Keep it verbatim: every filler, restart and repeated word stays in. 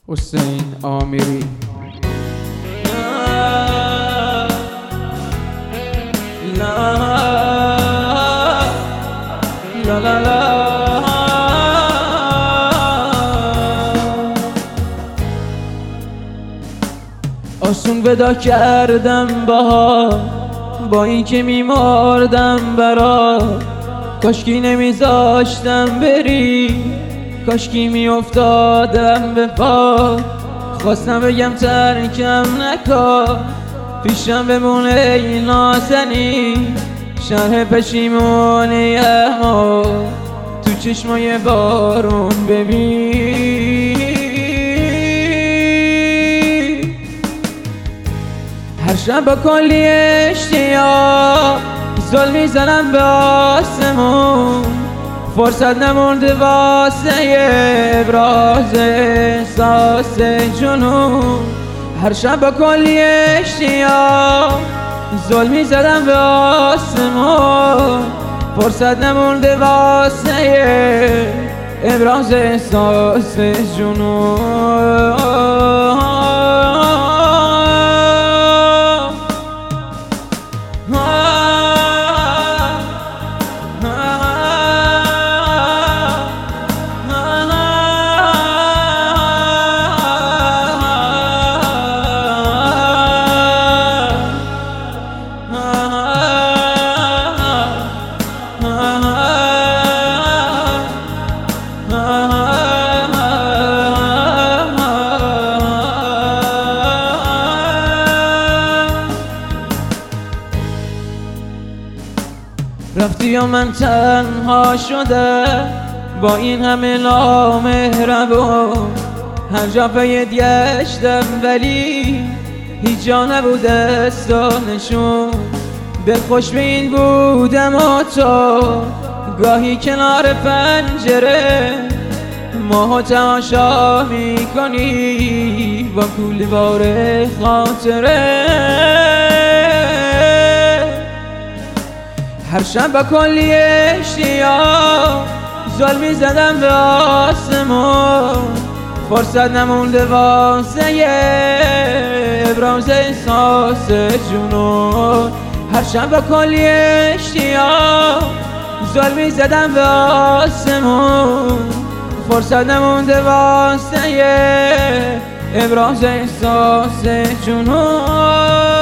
حسین آمیری. لا لا لا لا آسون ودا کردم بها، با این که میماردم برا، کاشکی نمیذاشتم بری، کاشکی میافتادم به پا. خواستم بگم ترکم نکن، پیشم بمونه ای نازنی، شرح پشیمونی اما تو چشمای بارون ببین. هر شب با کلی اشتیاق زل میزنم به آسمون، فرصت نمونده واسه ابراز احساس جنون. هر شب با کلی اشتیاق زل میزدم به آسمون، فرصت نمونده واسه ابراز احساس جنون. رفتی یا من تنها شده با این همه نامهربون، هر جا پید گشتم ولی هیچ جا نبود دستانشون. دلخوش به این بودم و تو گاهی کنار پنجره ماهو تماشا میکنی با کولی بار خاطره. هر شب با کلی اشتیاق زل میزدم به آسمون، فرصت نمونده واسه ابراز احساس جنون. هر شب با کلی اشتیاق زل میزدم به آسمون، فرصت نمونده واسه ابراز احساس جنون.